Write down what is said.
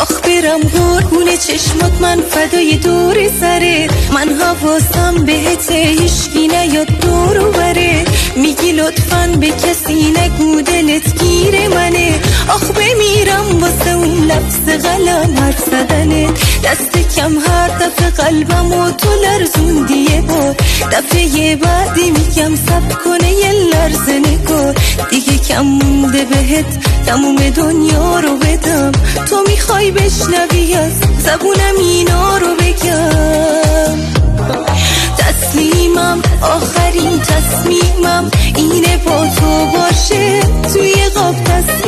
آخ برم قربون چشمات من فدای دور سره، من حواسم بهت هیشگی نیاد دور و بره، میگی لطفاً به کسی نگو دلت گیر منه، آخ بمیرم واسه اون لفظ قلم حرف زدنت، دست کم هر دفعه قلبم و تو لرزوندی یه بار، دفعه بعدی میگم صبر کنه یه لرزه نکن، دیگه کم مونده بهت تموم دنیا رو بدم، تو میخوای بشنوی از زبونم اینا رو بگم، تسلیمم آخرین تصمیمم اینه با تو باشه، توی قاب دست